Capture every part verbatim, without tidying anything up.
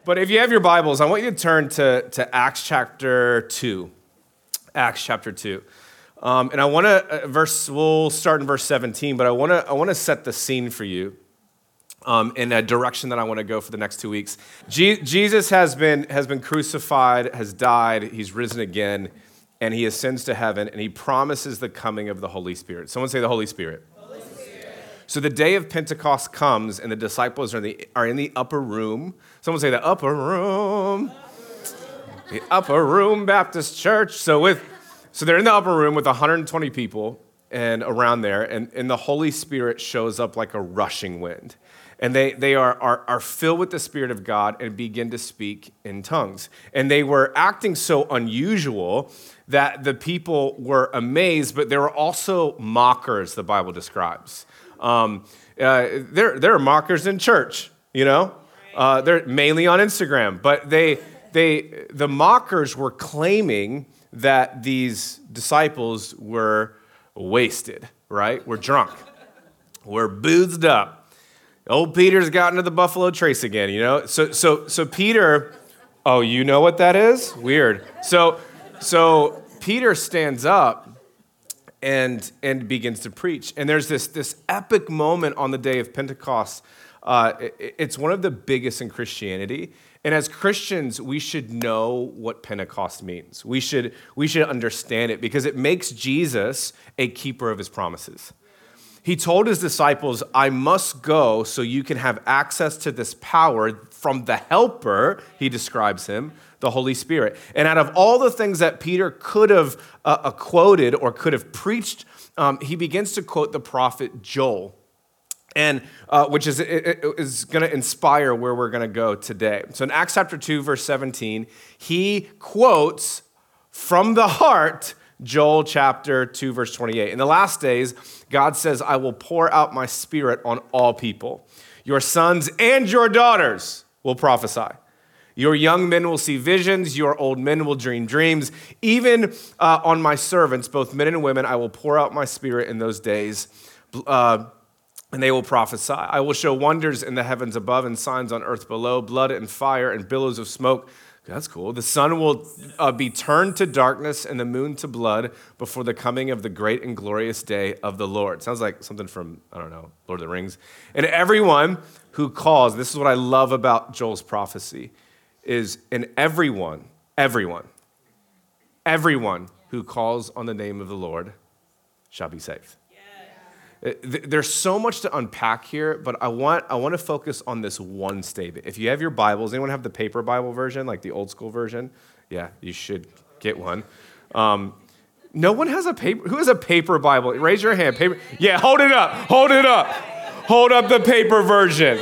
But if you have your Bibles, I want you to turn to, to Acts chapter two. Acts chapter two. Um, and I want to, uh, verse, we'll start in verse seventeen, but I want to I want to set the scene for you um, in a direction that I want to go for the next two weeks. Je- Jesus has been, has been crucified, has died, he's risen again, and he ascends to heaven, and he promises the coming of the Holy Spirit. Someone say the Holy Spirit. Holy Spirit. So the day of Pentecost comes, and the disciples are in the, are in the upper room. Someone say the upper room. The upper room Baptist church. So with, so they're in the upper room with one hundred twenty people and around there, and, and the Holy Spirit shows up like a rushing wind. And they, they are, are, are filled with the Spirit of God and begin to speak in tongues. And they were acting so unusual that the people were amazed, but there were also mockers, the Bible describes. Um, uh, there, there are mockers in church, you know? Uh, they're mainly on Instagram, but they, they, the mockers were claiming that these disciples were wasted, right? We're drunk. We're boozed up. Old Peter's gotten to the Buffalo Trace again, you know? So, so, so Peter, oh, you know what that is? Weird. So, so Peter stands up and, and begins to preach. And there's this, this epic moment on the day of Pentecost. Uh, it, it's one of the biggest in Christianity. And as Christians, we should know what Pentecost means. We should, we should understand it because it makes Jesus a keeper of his promises. He told his disciples, I must go so you can have access to this power from the helper, he describes him, the Holy Spirit. And out of all the things that Peter could have uh, quoted or could have preached, um, he begins to quote the prophet Joel, and uh, which is, is going to inspire where we're going to go today. So in Acts chapter two, verse seventeen, he quotes from the heart Joel chapter two, verse twenty-eight. In the last days, God says, I will pour out my spirit on all people. Your sons and your daughters will prophesy. Your young men will see visions. Your old men will dream dreams. Even uh, on my servants, both men and women, I will pour out my spirit in those days, uh, and they will prophesy. I will show wonders in the heavens above and signs on earth below, blood and fire and billows of smoke. That's cool. The sun will uh, be turned to darkness and the moon to blood before the coming of the great and glorious day of the Lord. Sounds like something from, I don't know, Lord of the Rings. And everyone who calls, this is what I love about Joel's prophecy, is and everyone, everyone, everyone who calls on the name of the Lord shall be saved. There's so much to unpack here, but I want I want to focus on this one statement. If you have your Bibles, anyone have the paper Bible version, like the old school version? Yeah, you should get one. Um, no one has a paper. Who has a paper Bible? Raise your hand. Paper. Yeah, hold it up. Hold it up. Hold up the paper version.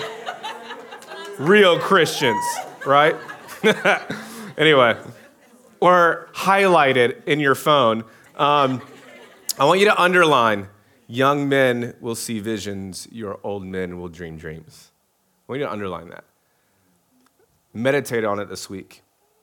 Real Christians, right? Anyway, or highlight it in your phone. Um, I want you to underline. Young men will see visions, your old men will dream dreams. I want you to underline that. Meditate on it this week.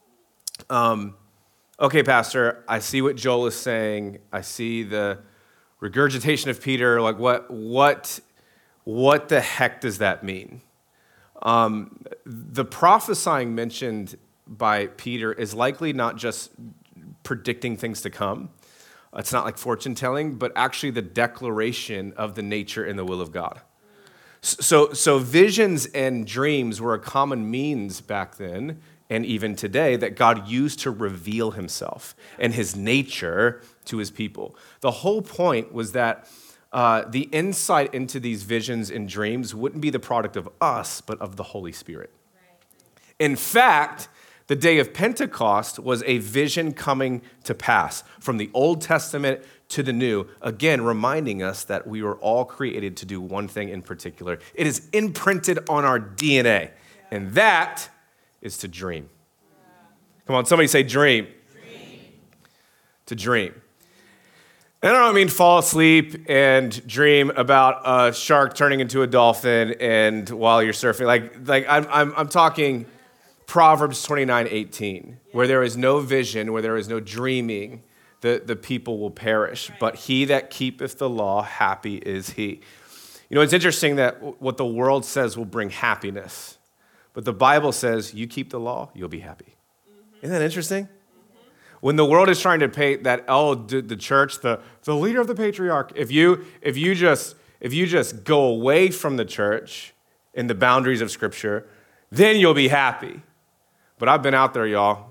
Um, okay, Pastor, I see what Joel is saying. I see the regurgitation of Peter. Like, what, what, what the heck does that mean? Um, the prophesying mentioned by Peter is likely not just predicting things to come. It's not like fortune telling, but actually the declaration of the nature and the will of God. So, so visions and dreams were a common means back then and even today that God used to reveal himself and his nature to his people. The whole point was that uh, the insight into these visions and dreams wouldn't be the product of us, but of the Holy Spirit. In fact, the day of Pentecost was a vision coming to pass from the Old Testament to the New, again, reminding us that we were all created to do one thing in particular. It is imprinted on our D N A, and that is to dream. Come on, somebody say dream. Dream. To dream. And I don't mean fall asleep and dream about a shark turning into a dolphin and while you're surfing. Like, like I'm, I'm, I'm talking Proverbs twenty-nine eighteen, where there is no vision, where there is no dreaming, the, the people will perish. But he that keepeth the law, happy is he. You know, it's interesting that what the world says will bring happiness, But the Bible says, you keep the law, you'll be happy. Isn't that interesting? When the world is trying to paint that, oh, the church, the, the leader of the patriarch, if you, if you just, if you just go away from the church in the boundaries of Scripture, then you'll be happy. But I've been out there, y'all.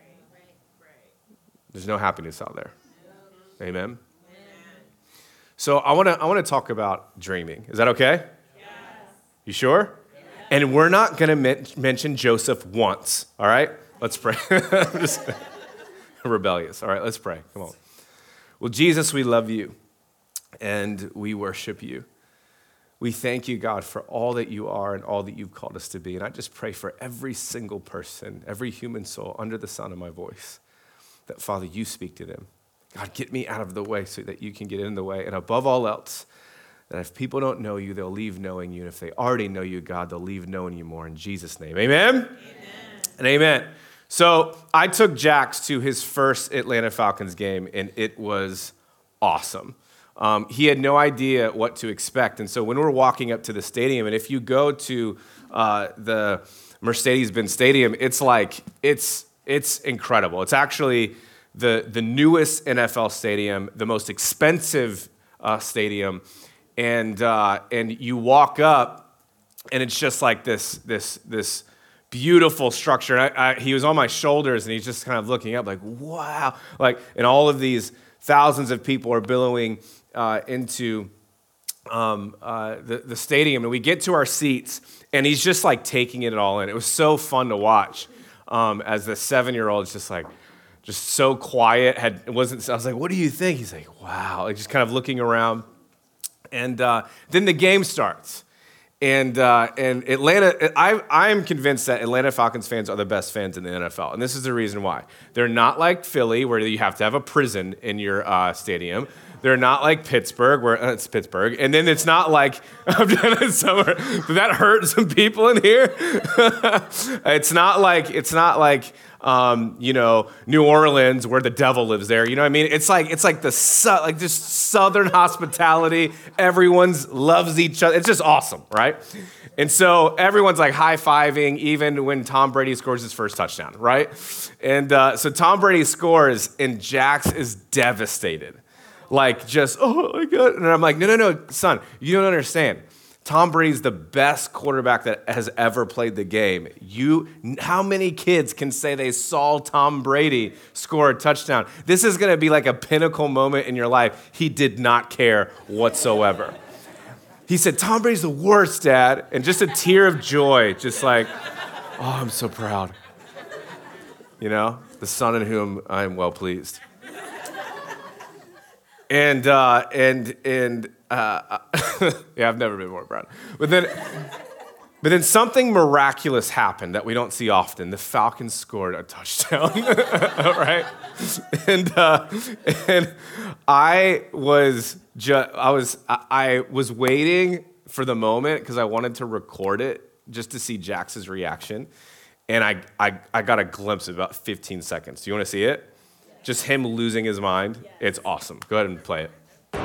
There's no happiness out there. Amen? So I want to I want to talk about dreaming. Is that okay? Yes. You sure? Yes. And we're not going to men- mention Joseph once, all right? Let's pray. I'm just rebellious. All right, let's pray. Come on. Well, Jesus, we love you, and we worship you. We thank you, God, for all that you are and all that you've called us to be. And I just pray for every single person, every human soul under the sound of my voice, that, Father, you speak to them. God, get me out of the way so that you can get in the way. And above all else, that if people don't know you, they'll leave knowing you. And if they already know you, God, they'll leave knowing you more. In Jesus' name, amen? Amen. And amen. So I took Jax to his first Atlanta Falcons game, and it was awesome. Um, he had no idea what to expect. And so when we're walking up to the stadium, and if you go to uh, the Mercedes-Benz Stadium, it's like, it's it's incredible. It's actually the, the newest N F L stadium, the most expensive uh, stadium. And uh, and you walk up, and it's just like this, this, this beautiful structure. And I, I, he was on my shoulders, and he's just kind of looking up like, wow. Like, and all of these thousands of people are billowing uh, into um, uh, the, the stadium. And we get to our seats, and he's just like taking it all in. It was so fun to watch um, as the seven-year-old is just like, just so quiet. Had it wasn't. I was like, what do you think? He's like, wow. Like just kind of looking around. And uh, then the game starts. And uh, and Atlanta, I I'm convinced that Atlanta Falcons fans are the best fans in the N F L, and this is the reason why. They're not like Philly, where you have to have a prison in your uh, stadium. They're not like Pittsburgh, where uh, it's Pittsburgh, and then it's not like I'm done in summer. Did that hurt some people in here? It's not like it's not like. Um, you know, New Orleans, where the devil lives there. You know what I mean? It's like it's like the su- like just Southern hospitality. Everyone's loves each other. It's just awesome, right? And so everyone's like high-fiving, even when Tom Brady scores his first touchdown, right? And uh, so Tom Brady scores, and Jax is devastated, like just oh my god. And I'm like, no, no, no, son, you don't understand. Tom Brady's the best quarterback that has ever played the game. You, how many kids can say they saw Tom Brady score a touchdown? This is going to be like a pinnacle moment in your life. He did not care whatsoever. He said, Tom Brady's the worst, Dad. And just a tear of joy, just like, oh, I'm so proud. You know, the son in whom I am well pleased. And, uh, and, and, Uh, yeah, I've never been more proud. But then, but then something miraculous happened that we don't see often. The Falcons scored a touchdown, right? And uh, and I was just I was I was waiting for the moment because I wanted to record it just to see Jax's reaction, and I I I got a glimpse of about fifteen seconds. Do you want to see it? Just him losing his mind. It's awesome. Go ahead and play it.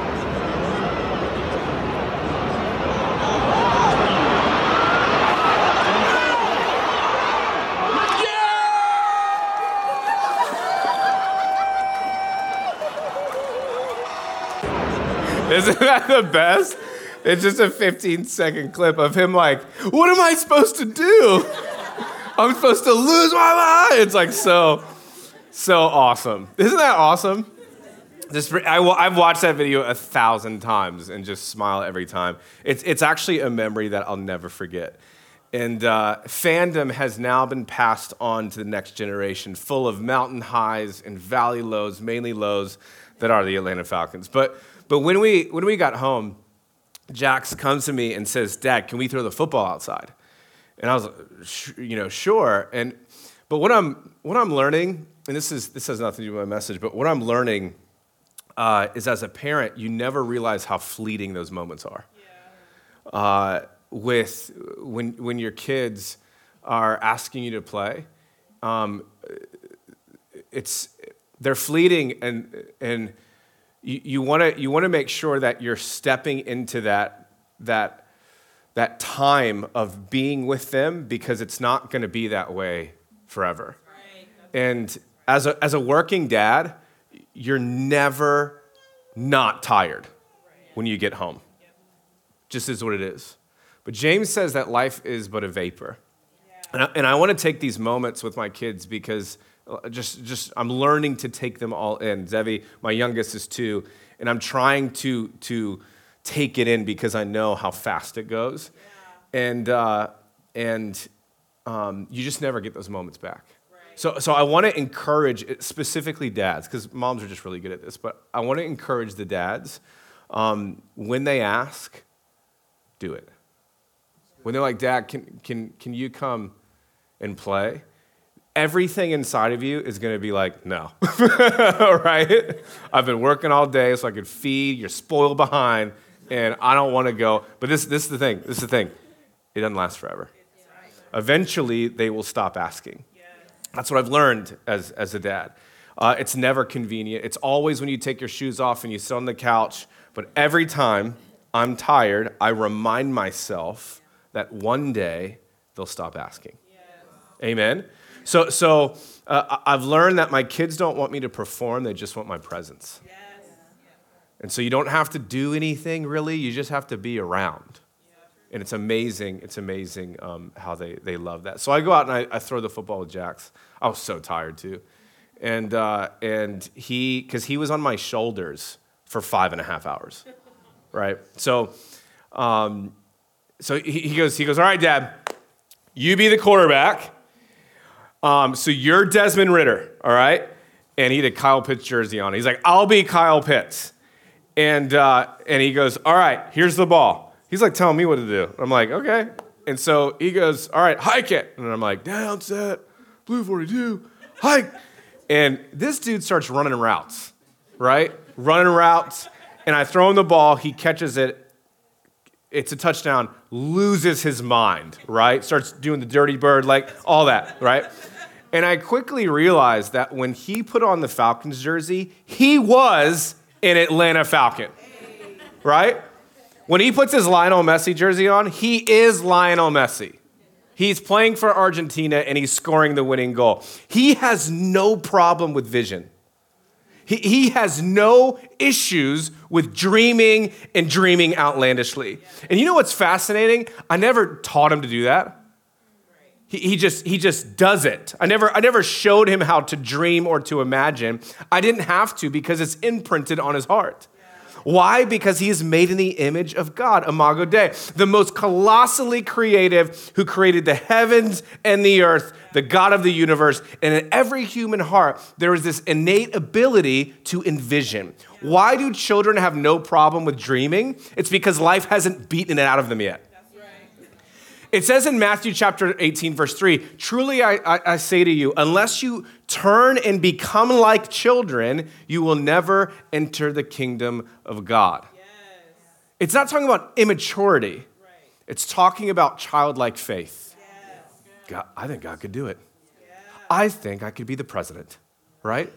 Isn't that the best? It's just a fifteen second clip of him like, what am I supposed to do? I'm supposed to lose my mind. It's like so, so awesome. Isn't that awesome? Just, I, I've watched that video a thousand times and just smile every time. It's, it's actually a memory that I'll never forget. And uh, fandom has now been passed on to the next generation, full of mountain highs and valley lows, mainly lows that are the Atlanta Falcons. But But when we when we got home, Jax comes to me and says, "Dad, can we throw the football outside?" And I was, you know, sure. And but what I'm what I'm learning, and this is this has nothing to do with my message, but what I'm learning uh, is as a parent, you never realize how fleeting those moments are. Yeah. Uh, with when when your kids are asking you to play, um, it's they're fleeting and and. You want to you want to make sure that you're stepping into that that that time of being with them because it's not going to be that way forever. Right. And as a, as a working dad, you're never not tired when you get home. Just is what it is. But James says that life is but a vapor. And I, and I want to take these moments with my kids because just, just I'm learning to take them all in. Zevi, my youngest, is two, and I'm trying to, to take it in because I know how fast it goes. Yeah. And, uh, and um, you just never get those moments back. Right. So, so I want to encourage specifically dads, because moms are just really good at this, but I want to encourage the dads, um, when they ask, do it. When they're like, Dad, can, can, can you come and play? Everything inside of you is going to be like, no, right? I've been working all day so I could feed, you're spoiled behind, and I don't want to go. But this, this is the thing, this is the thing. It doesn't last forever. Eventually, they will stop asking. That's what I've learned as, as a dad. Uh, it's never convenient. It's always when you take your shoes off and you sit on the couch. But every time I'm tired, I remind myself that one day they'll stop asking. Amen? So, so uh, I've learned that my kids don't want me to perform. They just want my presence. Yes. And so you don't have to do anything, really. You just have to be around. And it's amazing. It's amazing um, how they, they love that. So I go out and I, I throw the football with Jax. I was so tired, too. And uh, and he, because he was on my shoulders for five and a half hours, right? So um, so he, he goes, he goes, all right, Dad, you be the quarterback. Um, so you're Desmond Ritter, all right? And he had a Kyle Pitts jersey on. He's like, I'll be Kyle Pitts. And uh, and he goes, all right, here's the ball. He's like telling me what to do. I'm like, okay. And so he goes, all right, hike it. And I'm like, down, set, blue forty-two, hike. And this dude starts running routes, right? Running routes. And I throw him the ball. He catches it. It's a touchdown. Loses his mind, right? Starts doing the dirty bird, like all that, right? And I quickly realized that when he put on the Falcons jersey, he was an Atlanta Falcon, right? When he puts his Lionel Messi jersey on, he is Lionel Messi. He's playing for Argentina and he's scoring the winning goal. He has no problem with vision. He, he has no issues with dreaming and dreaming outlandishly. And you know what's fascinating? I never taught him to do that. He, he just he just does it. I never I never showed him how to dream or to imagine. I didn't have to because it's imprinted on his heart. Why? Because he is made in the image of God, Imago Dei, the most colossally creative who created the heavens and the earth, the God of the universe. And in every human heart, there is this innate ability to envision. Why do children have no problem with dreaming? It's because life hasn't beaten it out of them yet. It says in Matthew chapter eighteen, verse three, truly I, I, I say to you, unless you turn and become like children, you will never enter the kingdom of God. Yes. It's not talking about immaturity. Right. It's talking about childlike faith. Yes. God, I think God could do it. Yeah. I think I could be the president, right?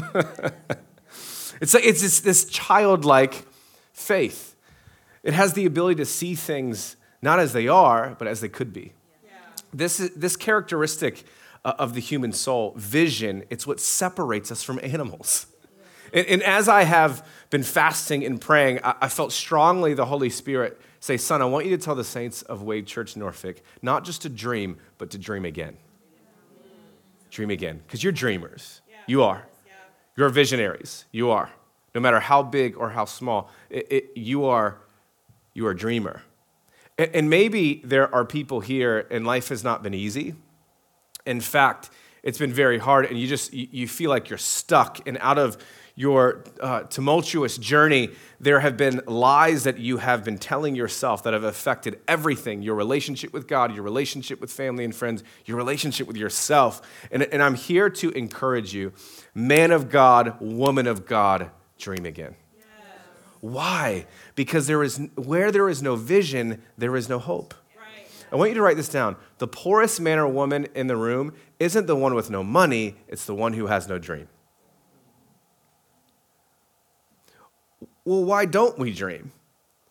It's like it's this, this childlike faith. It has the ability to see things not as they are, but as they could be. Yeah. This is, this characteristic uh, of the human soul, vision, it's what separates us from animals. Yeah. And, and as I have been fasting and praying, I, I felt strongly the Holy Spirit say, son, I want you to tell the saints of Wade Church Norfolk, not just to dream, but to dream again. Yeah. Dream again, because you're dreamers. Yeah. You are. Yeah. You're visionaries. You are. No matter how big or how small, it, it, you are, you are a dreamer. And maybe there are people here and life has not been easy. In fact, it's been very hard and you just, you feel like you're stuck, and out of your uh, tumultuous journey, there have been lies that you have been telling yourself that have affected everything, your relationship with God, your relationship with family and friends, your relationship with yourself. And, and I'm here to encourage you, man of God, woman of God, dream again. Why? Because there is where there is no vision, there is no hope. Right. I want you to write this down. The poorest man or woman in the room isn't the one with no money, it's the one who has no dream. Well, why don't we dream?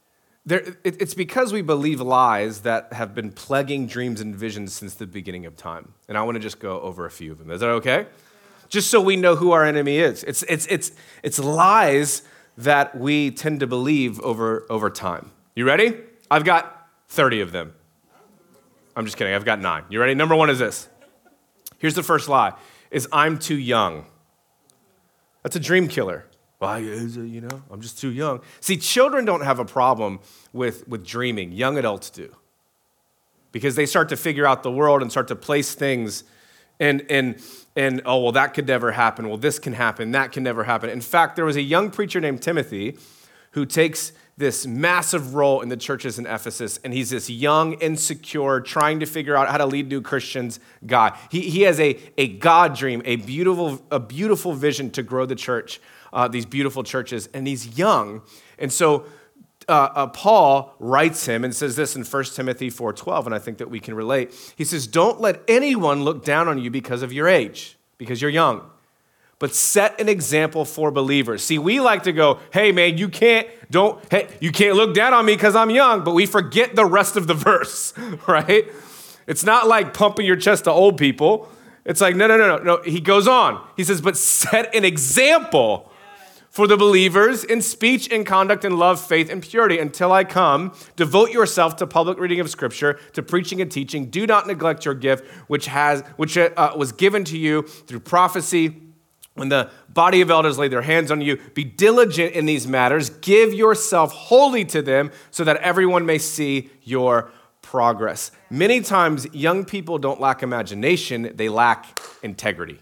there, it, it's because we believe lies that have been plaguing dreams and visions since the beginning of time. And I want to just go over a few of them. Is that okay? Just so we know who our enemy is. It's, it's, it's, it's lies that we tend to believe over, over time. You ready? I've got thirty of them. I'm just kidding. I've got nine. You ready? Number one is this. Here's the first lie, is I'm too young. That's a dream killer. Well, you know, I'm just too young. See, children don't have a problem with, with dreaming. Young adults do. Because they start to figure out the world and start to place things and, and, and oh, well, that could never happen. Well, this can happen. That can never happen. In fact, there was a young preacher named Timothy who takes this massive role in the churches in Ephesus, and he's this young, insecure, trying to figure out how to lead new Christians guy. He, he has a, a God dream, a beautiful, a beautiful vision to grow the church, uh, these beautiful churches, and he's young. And so uh, uh, Paul writes him and says this in First Timothy four twelve, and I think that we can relate. He says, don't let anyone look down on you because of your age, because you're young, but set an example for believers. See, we like to go, hey, man, you can't, don't, hey, you can't look down on me because I'm young, but we forget the rest of the verse, right? It's not like pumping your chest to old people. It's like, no, no, no, no, no. He goes on. He says, but set an example for the believers in speech and conduct and love, faith and purity. Until I come, devote yourself to public reading of Scripture, to preaching and teaching. Do not neglect your gift, which has, which uh, was given to you through prophecy. When the body of elders lay their hands on you, be diligent in these matters. Give yourself wholly to them so that everyone may see your progress. Many times, young people don't lack imagination, they lack integrity.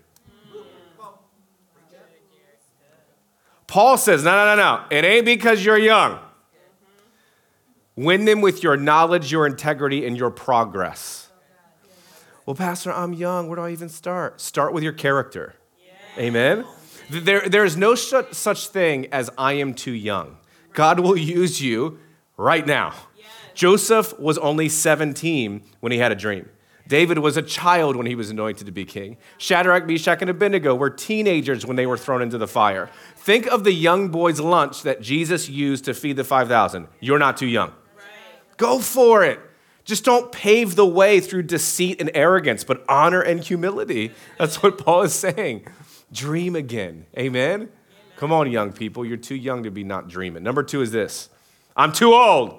Paul says, no, no, no, no. It ain't because you're young. Win them with your knowledge, your integrity, and your progress. Well, Pastor, I'm young. Where do I even start? Start with your character. Amen? There, there is no such, such thing as I am too young. God will use you right now. Yes. Joseph was only seventeen when he had a dream. David was a child when he was anointed to be king. Shadrach, Meshach, and Abednego were teenagers when they were thrown into the fire. Think of the young boy's lunch that Jesus used to feed the five thousand. You're not too young. Right. Go for it. Just don't pave the way through deceit and arrogance, but honor and humility. That's what Paul is saying. Dream again. Amen? Amen? Come on, young people. You're too young to be not dreaming. Number two is this. I'm too old.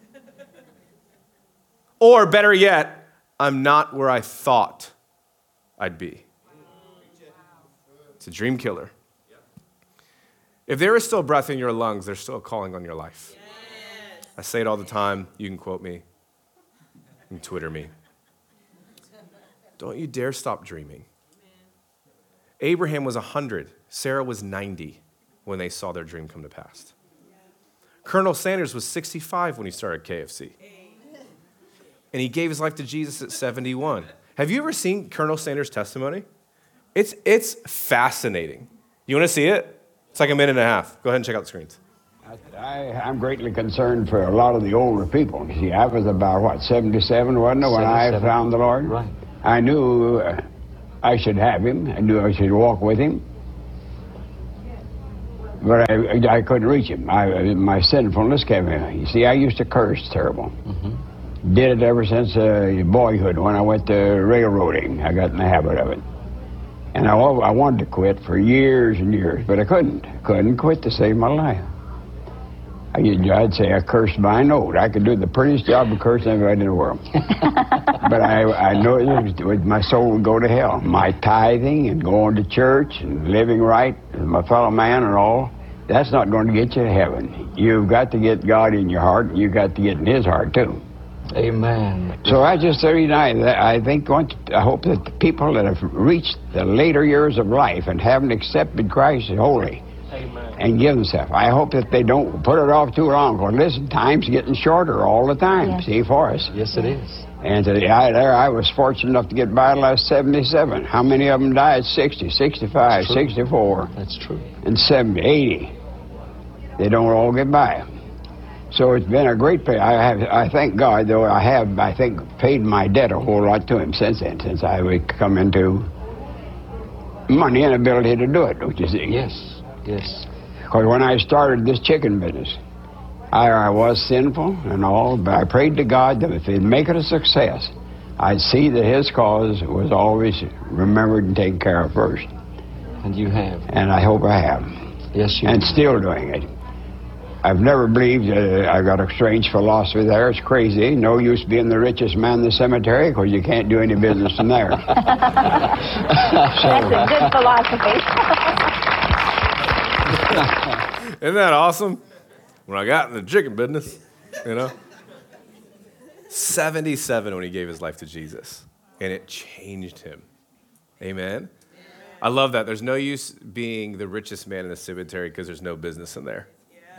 Or better yet, I'm not where I thought I'd be. It's a dream killer. If there is still breath in your lungs, there's still a calling on your life. Yes. I say it all the time. You can quote me. You can Twitter me. Don't you dare stop dreaming. Abraham was one hundred. Sarah was ninety when they saw their dream come to pass. Colonel Sanders was sixty-five when he started K F C. And he gave his life to Jesus at seventy-one. Have you ever seen Colonel Sanders' testimony? It's, it's fascinating. You want to see it? It's like a minute and a half. Go ahead and check out the screens. I, I'm greatly concerned for a lot of the older people. You see, I was about, what, seventy-seven, wasn't it, when I found the Lord? Right. I knew uh, I should have him. I knew I should walk with him. But I, I couldn't reach him. I, my sinfulness kept me. You see, I used to curse terrible. Mm-hmm. Did it ever since uh, boyhood when I went to railroading. I got in the habit of it. And I, I wanted to quit for years and years, but I couldn't. Couldn't quit to save my life. I, I'd say I cursed by note. I could do the prettiest job of cursing anybody in the world. But I, I know it was, my soul would go to hell. My tithing and going to church and living right with my fellow man and all, that's not going to get you to heaven. You've got to get God in your heart, and you've got to get in his heart, too. Amen. So I just thirty-nine. I think once, I hope that the people that have reached the later years of life and haven't accepted Christ as holy, amen, and give themselves, I hope that they don't put it off too long. Because listen, time's getting shorter all the time. Yes. See, for us. Yes, it is. And today, I, there, I was fortunate enough to get by till I was seventy-seven. How many of them died? sixty, sixty-five, That's sixty-four. That's true. And seventy, eighty. They don't all get by. So it's been a great pay. I have, I thank God, though I have, I think, paid my debt a whole lot to him since then, since I would come into money and ability to do it, don't you see? Yes, yes. Because when I started this chicken business, I, I was sinful and all, but I prayed to God that if He'd make it a success, I'd see that His cause was always remembered and taken care of first. And you have. And I hope I have. Yes, you And have. still doing it. I've never believed, uh, I've got a strange philosophy there. It's crazy. No use being the richest man in the cemetery because you can't do any business in there. That's a good philosophy. Isn't that awesome? When I got in the chicken business, you know? seventy-seven when he gave his life to Jesus, and it changed him. Amen? I love that. There's no use being the richest man in the cemetery because there's no business in there.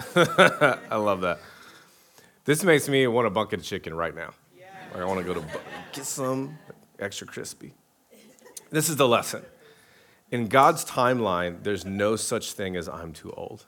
I love that. This makes me want a bucket of chicken right now. Like I want to go to bu- get some extra crispy. This is the lesson. In God's timeline, there's no such thing as I'm too old.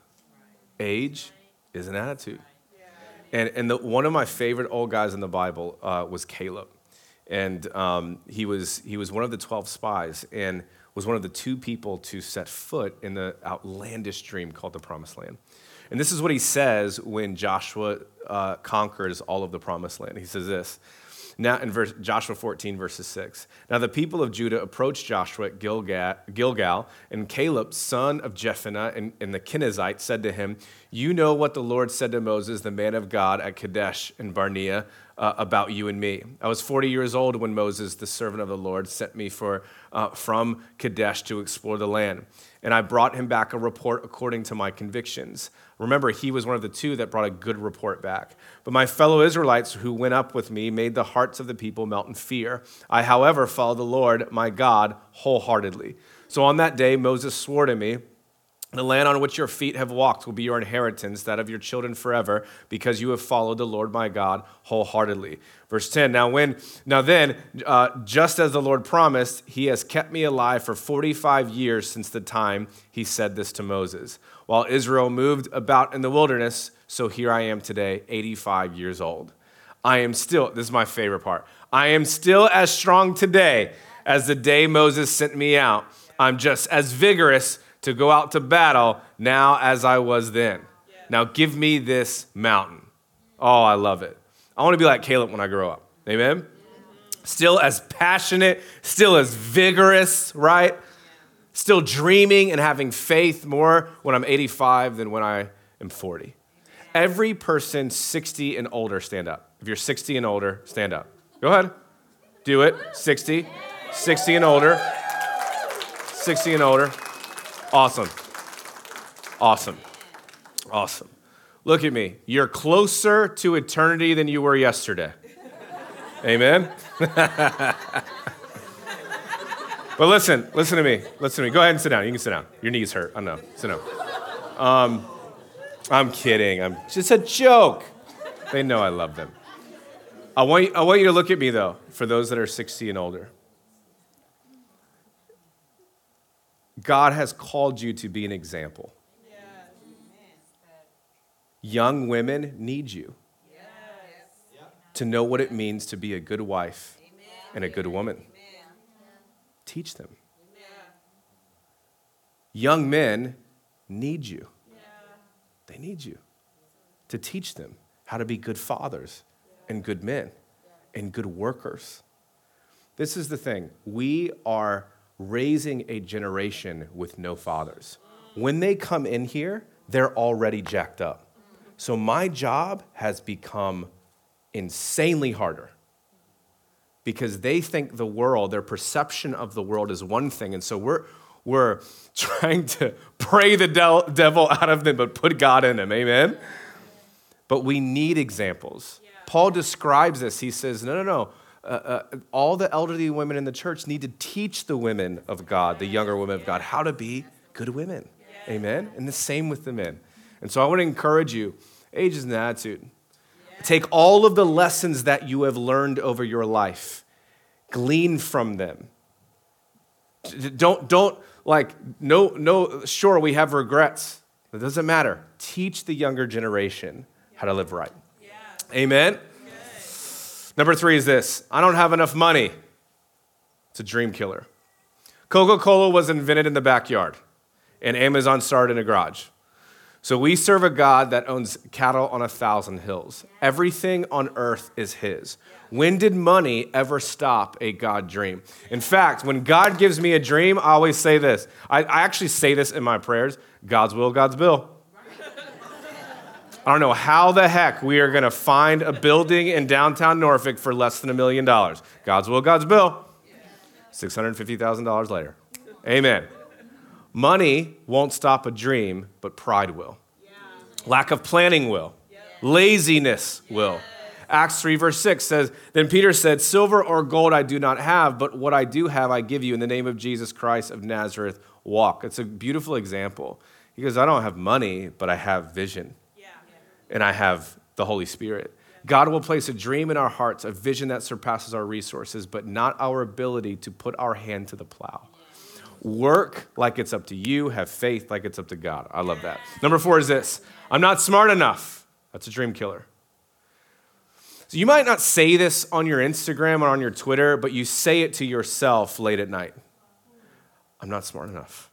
Age is an attitude. And and the, one of my favorite old guys in the Bible uh, was Caleb. And um, he was he was one of the twelve spies and was one of the two people to set foot in the outlandish dream called the Promised Land. And this is what he says when Joshua uh, conquers all of the Promised Land. He says this, now in verse, Joshua fourteen, verses six. Now the people of Judah approached Joshua at Gilgal, Gilgal and Caleb, son of Jephunneh, and, and the Kenizzite, said to him, you know what the Lord said to Moses, the man of God, at Kadesh and Barnea, uh, about you and me. I was forty years old when Moses, the servant of the Lord, sent me for uh, from Kadesh to explore the land. And I brought him back a report according to my convictions. Remember, he was one of the two that brought a good report back. But my fellow Israelites who went up with me made the hearts of the people melt in fear. I, however, followed the Lord, my God, wholeheartedly. So on that day, Moses swore to me, the land on which your feet have walked will be your inheritance, that of your children forever, because you have followed the Lord my God wholeheartedly. Verse ten, now when, now then, uh, just as the Lord promised, he has kept me alive for forty-five years since the time he said this to Moses. While Israel moved about in the wilderness, so here I am today, eighty-five years old. I am still, this is my favorite part, I am still as strong today as the day Moses sent me out. I'm just as vigorous to go out to battle now as I was then. Now give me this mountain. Oh, I love it. I want to be like Caleb when I grow up. Amen? Still as passionate, still as vigorous, right? Still dreaming and having faith more when I'm eighty-five than when I am forty. Every person sixty and older, stand up. If you're sixty and older, stand up. Go ahead. Do it. sixty. sixty and older. sixty and older. Awesome. Awesome. Awesome. Look at me. You're closer to eternity than you were yesterday. Amen? But listen, listen to me. Listen to me. Go ahead and sit down. You can sit down. Your knees hurt. I know. Sit down. Um, I'm kidding. I'm just a joke. They know I love them. I want you, I want you to look at me, though, for those that are sixty and older. God has called you to be an example. Yes. Young women need you yes. to know what it means to be a good wife Amen. And a good woman. Amen. Teach them. Amen. Young men need you. Yeah. They need you to teach them how to be good fathers yeah. and good men yeah. and good workers. This is the thing. We are raising a generation with no fathers. When they come in here, they're already jacked up. So my job has become insanely harder because they think the world, their perception of the world is one thing. And so we're we're trying to pray the del- devil out of them, but put God in them. Amen? But we need examples. Yeah. Paul describes this. He says, no, no, no. Uh, uh, all the elderly women in the church need to teach the women of God, the younger women of God, how to be good women. Yeah. Amen? And the same with the men. And so I want to encourage you, age is an attitude. Yeah. Take all of the lessons that you have learned over your life, glean from them. Don't, don't like, no, no, sure, we have regrets. It doesn't matter. Teach the younger generation how to live right. Yeah. Amen? Number three is this. I don't have enough money. It's a dream killer. Coca-Cola was invented in the backyard, and Amazon started in a garage. So we serve a God that owns cattle on a thousand hills. Everything on earth is his. When did money ever stop a God dream? In fact, when God gives me a dream, I always say this. I, I actually say this in my prayers, God's will, God's bill. I don't know how the heck we are going to find a building in downtown Norfolk for less than a million dollars. God's will, God's bill. six hundred fifty thousand dollars later. Amen. Money won't stop a dream, but pride will. Yeah. Lack of planning will. Yeah. Laziness yeah. will. Acts three verse six says, then Peter said, silver or gold I do not have, but what I do have I give you in the name of Jesus Christ of Nazareth, walk. It's a beautiful example. He goes, I don't have money, but I have vision. Yeah. And I have the Holy Spirit. God will place a dream in our hearts, a vision that surpasses our resources, but not our ability to put our hand to the plow. Work like it's up to you. Have faith like it's up to God. I love that. Number four is this. I'm not smart enough. That's a dream killer. So you might not say this on your Instagram or on your Twitter, but you say it to yourself late at night. I'm not smart enough.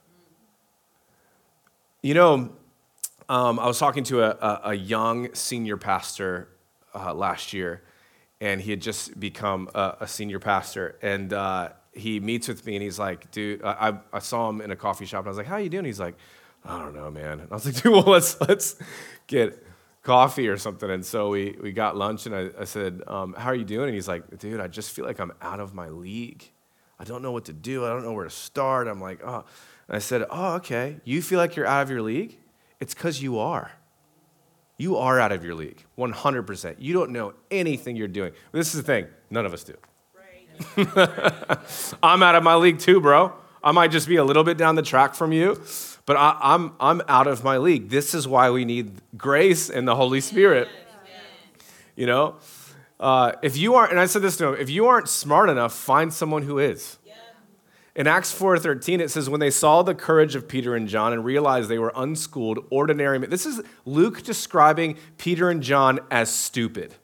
You know, um, I was talking to a, a, a young senior pastor uh, last year, and he had just become a, a senior pastor, and uh, he meets with me and he's like, dude, I, I saw him in a coffee shop and I was like, how you doing? He's like, I don't know, man. And I was like, dude, well, let's let's get coffee or something. And so we we got lunch and I, I said, um, how are you doing? And he's like, dude, I just feel like I'm out of my league. I don't know what to do. I don't know where to start. I'm like, oh. And I said, oh, okay. You feel like you're out of your league? It's because you are. You are out of your league, one hundred percent. You don't know anything you're doing. This is the thing. None of us do. I'm out of my league too, bro. I might just be a little bit down the track from you, but I, I'm I'm out of my league. This is why we need grace and the Holy Spirit. You know, uh, if you aren't, and I said this to him, if you aren't smart enough, find someone who is. In Acts four thirteen, it says, when they saw the courage of Peter and John and realized they were unschooled, ordinary men. This is Luke describing Peter and John as stupid,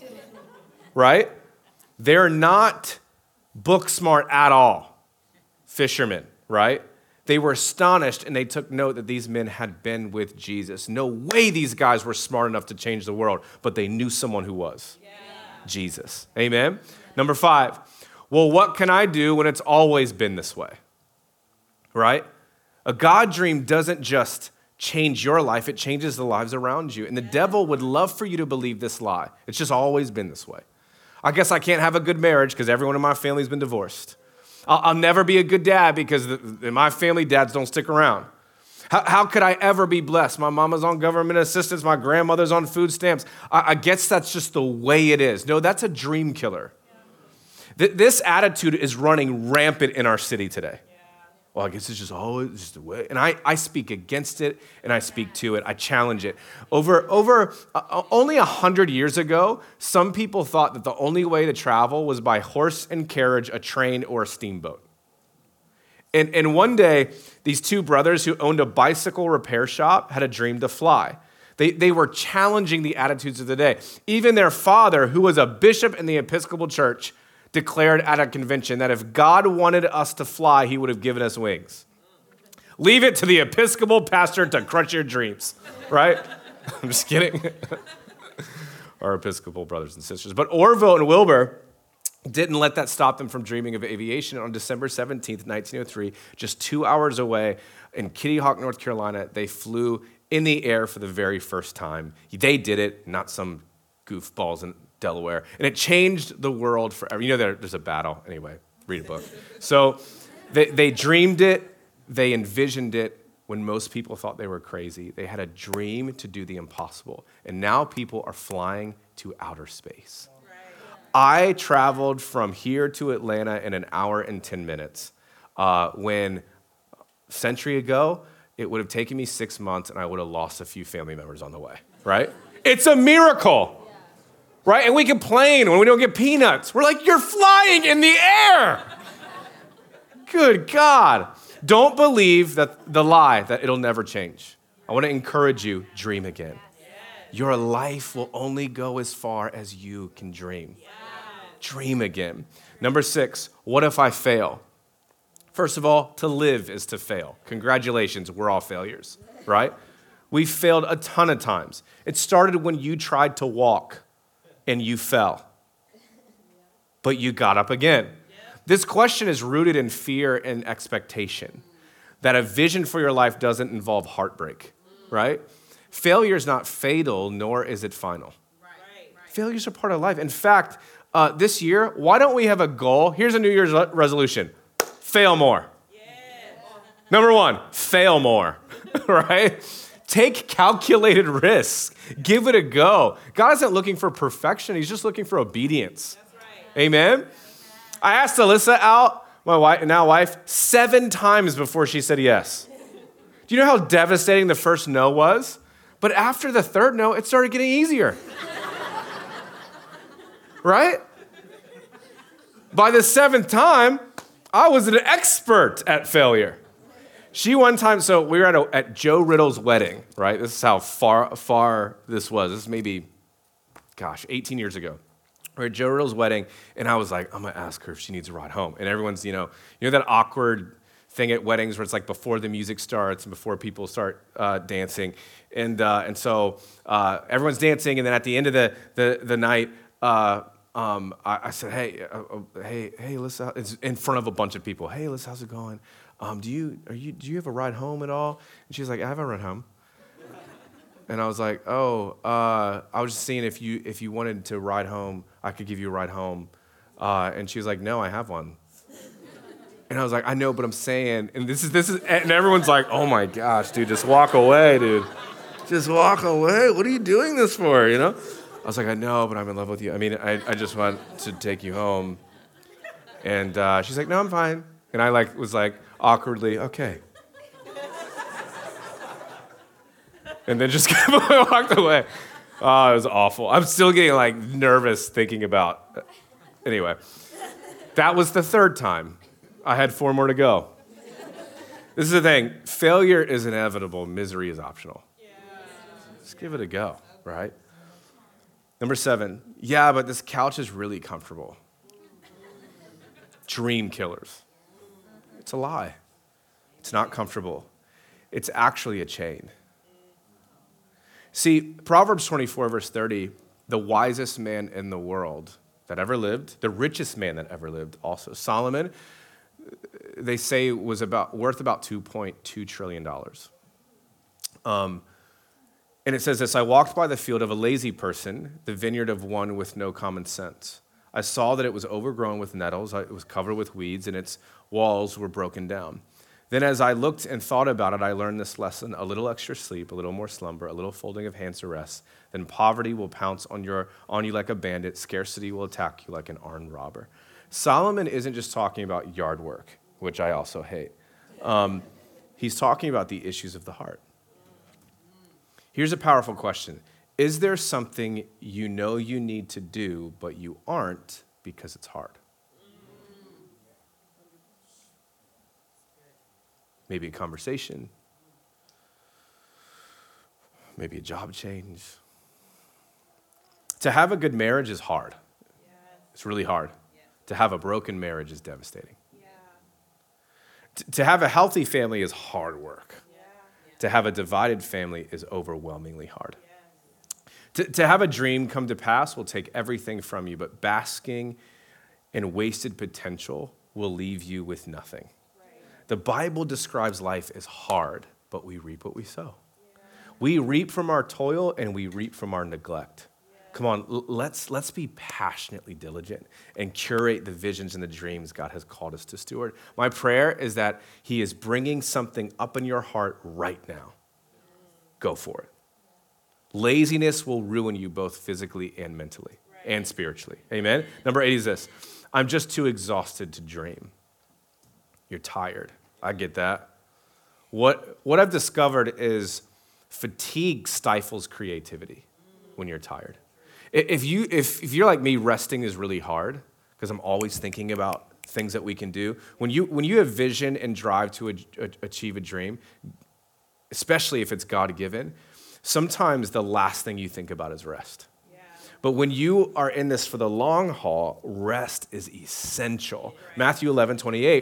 right? They're not book smart at all, fishermen, right? They were astonished and they took note that these men had been with Jesus. No way these guys were smart enough to change the world, but they knew someone who was. Yeah. Jesus. Amen? Number five, well, what can I do when it's always been this way? Right? A God dream doesn't just change your life, it changes the lives around you. And the devil would love for you to believe this lie. It's just always been this way. I guess I can't have a good marriage because everyone in my family has been divorced. I'll, I'll never be a good dad because the, in my family, dads don't stick around. How, how could I ever be blessed? My mama's on government assistance. My grandmother's on food stamps. I, I guess that's just the way it is. No, that's a dream killer. Th- this attitude is running rampant in our city today. Well, I guess it's just always just the way. And I, I speak against it, and I speak to it. I challenge it. Over, over uh, only one hundred years ago, some people thought that the only way to travel was by horse and carriage, a train, or a steamboat. And, and one day, these two brothers who owned a bicycle repair shop had a dream to fly. They, they were challenging the attitudes of the day. Even their father, who was a bishop in the Episcopal Church, declared at a convention that if God wanted us to fly, he would have given us wings. Leave it to the Episcopal pastor to crush your dreams, right? I'm just kidding. Our Episcopal brothers and sisters. But Orville and Wilbur didn't let that stop them from dreaming of aviation. On December seventeenth, nineteen oh three, just two hours away in Kitty Hawk, North Carolina, they flew in the air for the very first time. They did it, not some goofballs in Delaware, and it changed the world forever. You know, there, there's a battle. Anyway, read a book. So they, they dreamed it. They envisioned it when most people thought they were crazy. They had a dream to do the impossible, and now people are flying to outer space. I traveled from here to Atlanta in an hour and ten minutes uh, when a century ago, it would have taken me six months, and I would have lost a few family members on the way, right? It's a miracle. Right? And we complain when we don't get peanuts. We're like, you're flying in the air. Good God. Don't believe that the lie that it'll never change. I want to encourage you, dream again. Your life will only go as far as you can dream. Dream again. Number six, what if I fail? First of all, to live is to fail. Congratulations, we're all failures, right? We failed a ton of times. It started when you tried to walk and you fell, but you got up again. This question is rooted in fear and expectation, that a vision for your life doesn't involve heartbreak, right? Failure is not fatal, nor is it final. Failures are part of life. In fact, uh, this year, why don't we have a goal? Here's a New Year's re- resolution. Fail more. Number one, fail more, right? Take calculated risks. Give it a go. God isn't looking for perfection. He's just looking for obedience. That's right. Amen? I asked Alyssa out, my wife, now wife, seven times before she said yes. Do you know how devastating the first no was? But after the third no, it started getting easier. Right? By the seventh time, I was an expert at failure. She one time, so we were at, a, at Joe Riddle's wedding, right? This is how far far this was. This is maybe, gosh, eighteen years ago. We were at Joe Riddle's wedding, and I was like, I'm going to ask her if she needs a ride home. And everyone's, you know, you know that awkward thing at weddings where it's like before the music starts and before people start uh, dancing. And uh, and so uh, everyone's dancing, and then at the end of the, the, the night, uh, um, I, I said, hey, uh, uh, hey, hey, Alyssa, it's in front of a bunch of people. Hey, Alyssa, how's it going? Um, do you are you do you have a ride home at all? And she's like, I have a ride home. And I was like, oh, uh, I was just seeing if you if you wanted to ride home, I could give you a ride home. Uh, and she was like, no, I have one. And I was like, I know, but I'm saying, and this is this is, and everyone's like, oh my gosh, dude, just walk away, dude, just walk away. What are you doing this for? You know? I was like, I know, but I'm in love with you. I mean, I I just want to take you home. And uh, she's like, no, I'm fine. And I like was like. Awkwardly, okay. And then just walked away. Oh, it was awful. I'm still getting like nervous thinking about. Anyway, that was the third time. I had four more to go. This is the thing. Failure is inevitable. Misery is optional. Just give it a go, right? Number seven. Yeah, but this couch is really comfortable. Dream killers. It's a lie. It's not comfortable. It's actually a chain. See, Proverbs twenty-four, verse thirty, the wisest man in the world that ever lived, the richest man that ever lived also, Solomon, they say was about worth about two point two trillion dollars. Um, and it says this, I walked by the field of a lazy person, the vineyard of one with no common sense. I saw that it was overgrown with nettles, it was covered with weeds, and its walls were broken down. Then as I looked and thought about it, I learned this lesson, a little extra sleep, a little more slumber, a little folding of hands to rest, then poverty will pounce on, your, on you like a bandit, scarcity will attack you like an armed robber. Solomon isn't just talking about yard work, which I also hate. Um, he's talking about the issues of the heart. Here's a powerful question. Is there something you know you need to do, but you aren't because it's hard? Maybe a conversation. Maybe a job change. To have a good marriage is hard. It's really hard. To have a broken marriage is devastating. T- to have a healthy family is hard work. To have a divided family is overwhelmingly hard. To, to have a dream come to pass will take everything from you, but basking in wasted potential will leave you with nothing. Right. The Bible describes life as hard, but we reap what we sow. Yeah. We reap from our toil and we reap from our neglect. Yeah. Come on, l- let's, let's be passionately diligent and curate the visions and the dreams God has called us to steward. My prayer is that he is bringing something up in your heart right now. Go for it. Laziness will ruin you both physically and mentally right. and spiritually. Amen? Number eight is this. I'm just too exhausted to dream. You're tired. I get that. What, what I've discovered is fatigue stifles creativity when you're tired. If, you, if, if you're like me, resting is really hard because I'm always thinking about things that we can do. When you, when you have vision and drive to a, a, achieve a dream, especially if it's God-given, sometimes the last thing you think about is rest. Yeah. But when you are in this for the long haul, rest is essential. Right. Matthew eleven twenty-eight,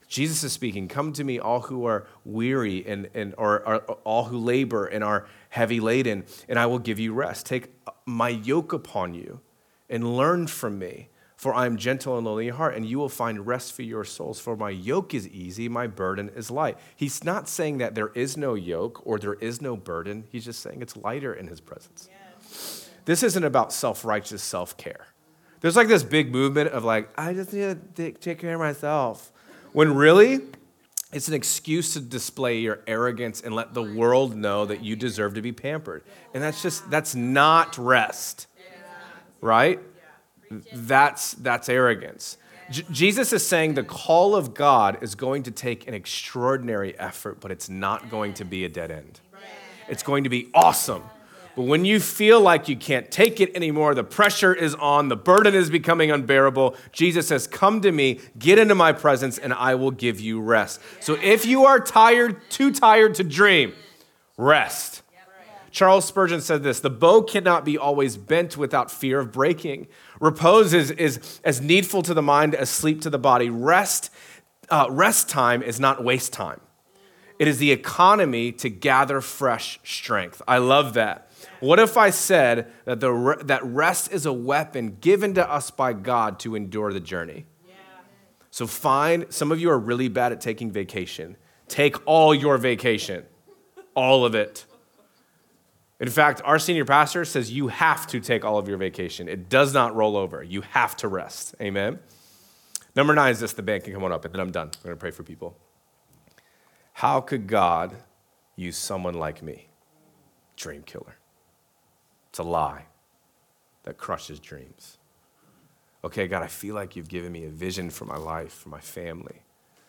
Jesus is speaking, come to me all who are weary and, and or, or all who labor and are heavy laden, and I will give you rest. Take my yoke upon you and learn from me, for I am gentle and lowly in heart, and you will find rest for your souls. For my yoke is easy, my burden is light. He's not saying that there is no yoke or there is no burden. He's just saying it's lighter in his presence. Yes. This isn't about self-righteous self-care. There's like this big movement of like, I just need to take care of myself. When really, it's an excuse to display your arrogance and let the world know that you deserve to be pampered. And that's just, that's not rest, right? That's, that's arrogance. J- Jesus is saying the call of God is going to take an extraordinary effort, but it's not going to be a dead end. It's going to be awesome. But when you feel like you can't take it anymore, the pressure is on, the burden is becoming unbearable, Jesus says, come to me, get into my presence, and I will give you rest. So if you are tired, too tired to dream, rest. Charles Spurgeon said this, the bow cannot be always bent without fear of breaking. Repose is, is as needful to the mind as sleep to the body. Rest, uh, rest time is not waste time. It is the economy to gather fresh strength. I love that. What if I said that the that rest is a weapon given to us by God to endure the journey? Yeah. So find, some of you are really bad at taking vacation. Take all your vacation, all of it. In fact, our senior pastor says you have to take all of your vacation. It does not roll over. You have to rest. Amen? Number nine is this. The band can come on up, and then I'm done. I'm going to pray for people. How could God use someone like me? Dream killer. It's a lie that crushes dreams. Okay, God, I feel like you've given me a vision for my life, for my family.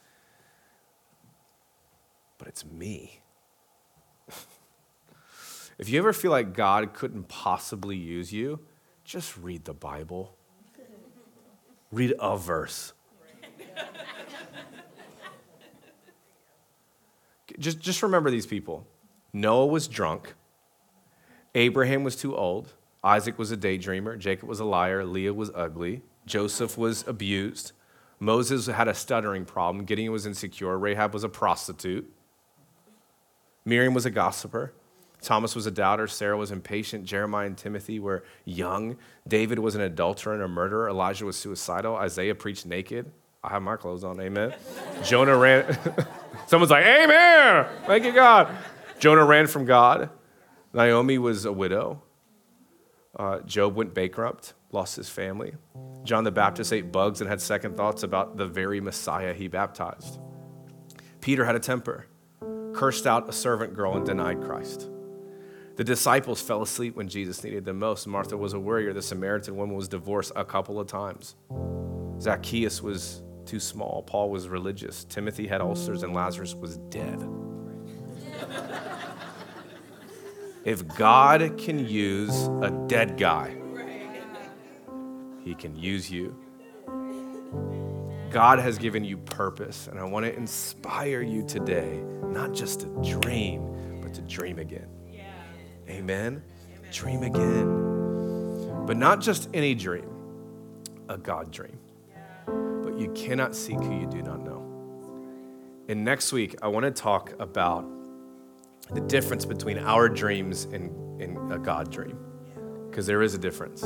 But it's me. If you ever feel like God couldn't possibly use you, just read the Bible. Read a verse. Just, just remember these people. Noah was drunk. Abraham was too old. Isaac was a daydreamer. Jacob was a liar. Leah was ugly. Joseph was abused. Moses had a stuttering problem. Gideon was insecure. Rahab was a prostitute. Miriam was a gossiper. Thomas was a doubter. Sarah was impatient. Jeremiah and Timothy were young. David was an adulterer and a murderer. Elijah was suicidal. Isaiah preached naked. I have my clothes on, amen. Jonah ran. Someone's like, amen. Thank you, God. Jonah ran from God. Naomi was a widow. Uh, Job went bankrupt, lost his family. John the Baptist ate bugs and had second thoughts about the very Messiah he baptized. Peter had a temper, cursed out a servant girl, and denied Christ. The disciples fell asleep when Jesus needed them most. Martha was a worrier. The Samaritan woman was divorced a couple of times. Zacchaeus was too small. Paul was religious. Timothy had ulcers, and Lazarus was dead. If God can use a dead guy, he can use you. God has given you purpose, and I want to inspire you today, not just to dream, but to dream again. Amen? Amen? Dream again. But not just any dream, a God dream. But you cannot seek who you do not know. And next week, I want to talk about the difference between our dreams and, and a God dream. Because there is a difference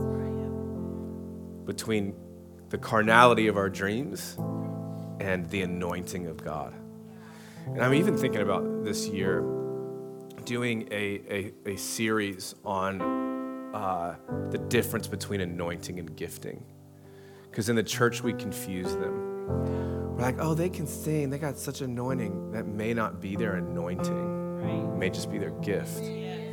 between the carnality of our dreams and the anointing of God. And I'm even thinking about this year doing a, a, a series on uh, the difference between anointing and gifting. Because in the church, we confuse them. We're like, oh, they can sing. They got such anointing. That may not be their anointing. It may just be their gift.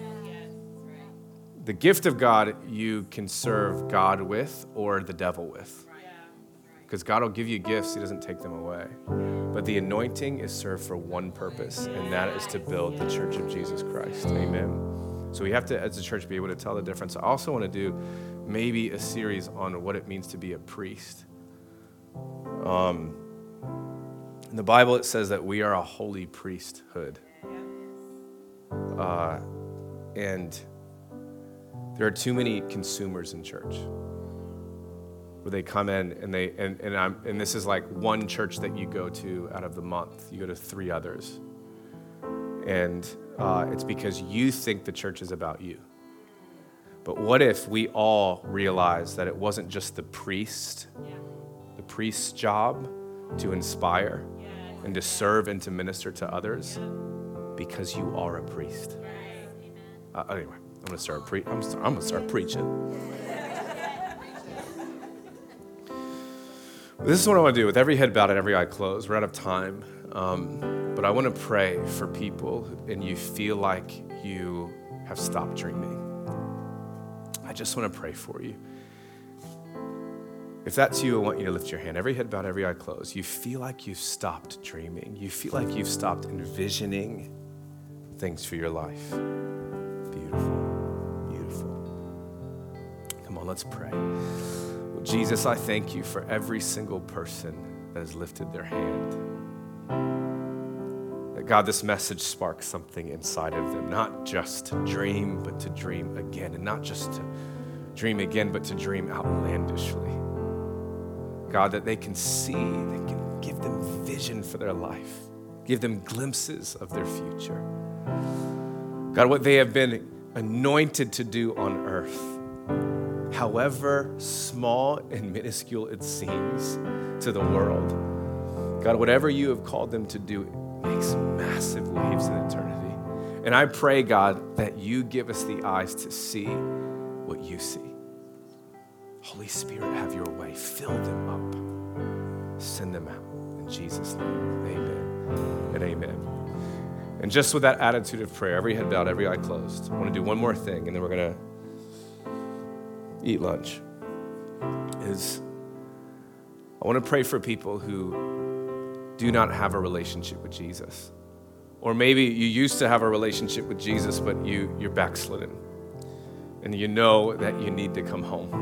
The gift of God you can serve God with or the devil with. Because God will give you gifts, he doesn't take them away. But the anointing is served for one purpose, and that is to build the church of Jesus Christ. Amen. So we have to, as a church, be able to tell the difference. I also want to do maybe a series on what it means to be a priest. Um, in the Bible, it says that we are a holy priesthood. Uh, and there are too many consumers in church. where they come in and they and and I'm and this is like one church that you go to out of the month. You go to three others, and uh, it's because you think the church is about you. But what if we all realized that it wasn't just the priest, yeah. the priest's job to inspire yeah. and to serve and to minister to others, yeah. because you are a priest. Right. Uh, anyway, I'm gonna start pre- I'm, start, I'm gonna start preaching. This is what I want to do with every head bowed and every eye closed. We're out of time, um, but I want to pray for people, and you feel like you have stopped dreaming. I just want to pray for you. If that's you, I want you to lift your hand. Every head bowed, every eye closed. You feel like you've stopped dreaming. You feel like you've stopped envisioning things for your life. Beautiful, beautiful. Come on, let's pray. Well, Jesus, I thank you for every single person that has lifted their hand. That God, this message sparks something inside of them, not just to dream, but to dream again, and not just to dream again, but to dream outlandishly. God, that they can see, that can give them vision for their life, give them glimpses of their future. God, what they have been anointed to do on earth, however small and minuscule it seems to the world, God, whatever you have called them to do makes massive waves in eternity. And I pray, God, that you give us the eyes to see what you see. Holy Spirit, have your way. Fill them up. Send them out. In Jesus' name, amen and amen. And just with that attitude of prayer, every head bowed, every eye closed, I want to do one more thing, and then we're going to eat lunch. Is I want to pray for people who do not have a relationship with Jesus. Or maybe you used to have a relationship with Jesus, but you, you're backslidden. And you know that you need to come home.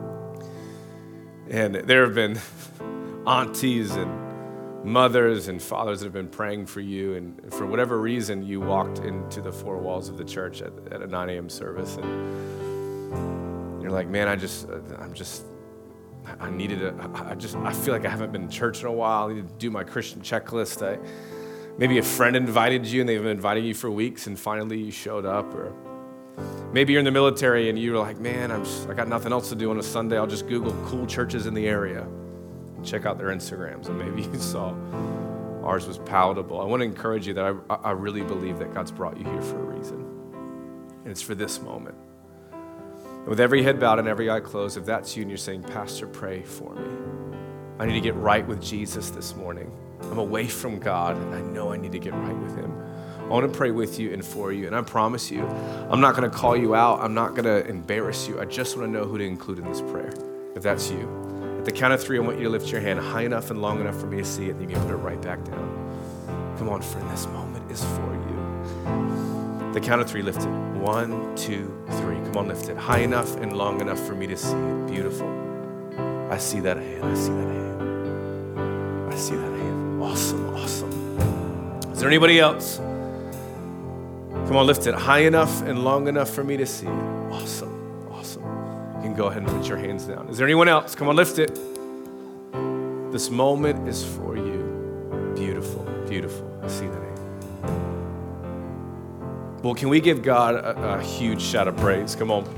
And there have been aunties and mothers and fathers that have been praying for you, and for whatever reason, you walked into the four walls of the church at, at a nine a.m. service, and you're like, man, I just, I'm just, I needed a, I just, I feel like I haven't been in church in a while. I need to do my Christian checklist. I, maybe a friend invited you, and they've been inviting you for weeks, and finally you showed up. Or maybe you're in the military and you're like, man, I'm just, I got nothing else to do on a Sunday. I'll just Google cool churches in the area and check out their Instagrams. And maybe you saw ours was palatable. I want to encourage you that I, I really believe that God's brought you here for a reason. And it's for this moment. And with every head bowed and every eye closed, if that's you and you're saying, Pastor, pray for me. I need to get right with Jesus this morning. I'm away from God and I know I need to get right with him. I want to pray with you and for you, and I promise you, I'm not going to call you out. I'm not going to embarrass you. I just want to know who to include in this prayer, if that's you. At the count of three, I want you to lift your hand high enough and long enough for me to see it, and you can put it right back down. Come on, friend, this moment is for you. At the count of three, lift it. One, two, three. Come on, lift it. High enough and long enough for me to see it. Beautiful. I see that hand. I see that hand. I see that hand. Awesome, awesome. Is there anybody else? Come on, lift it high enough and long enough for me to see it. Awesome, awesome. You can go ahead and put your hands down. Is there anyone else? Come on, lift it. This moment is for you. Beautiful, beautiful. I see that hand. Well, can we give God a, a huge shout of praise? Come on.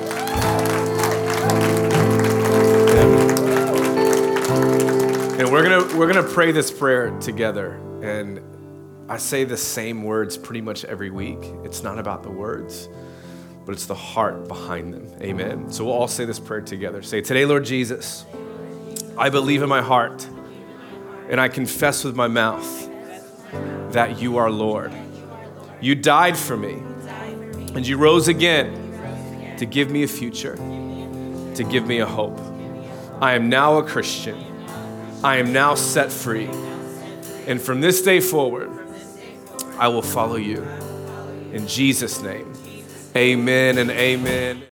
And, and we're gonna we're gonna pray this prayer together. And I say the same words pretty much every week. It's not about the words, but it's the heart behind them. Amen. So we'll all say this prayer together. Say, today, Lord Jesus, I believe in my heart and I confess with my mouth that you are Lord. You died for me and you rose again to give me a future, to give me a hope. I am now a Christian. I am now set free. And from this day forward, I will follow you. In Jesus' name, amen and amen.